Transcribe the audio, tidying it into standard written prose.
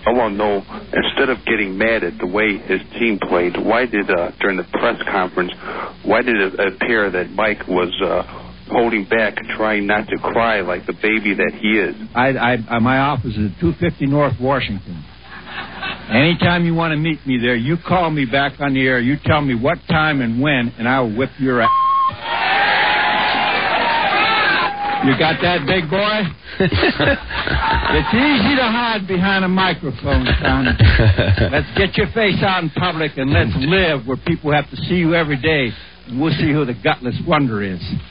I want to know, instead of getting mad at the way his team played, why did, during the press conference, why did it appear that Mike was holding back and trying not to cry like the baby that he is? My office is at 250 North Washington. Anytime you want to meet me there, you call me back on the air. You tell me what time and when, and I will whip your ass. You got that, big boy? It's easy to hide behind a microphone, son. Let's get your face out in public and let's live where people have to see you every day, and we'll see who the gutless wonder is.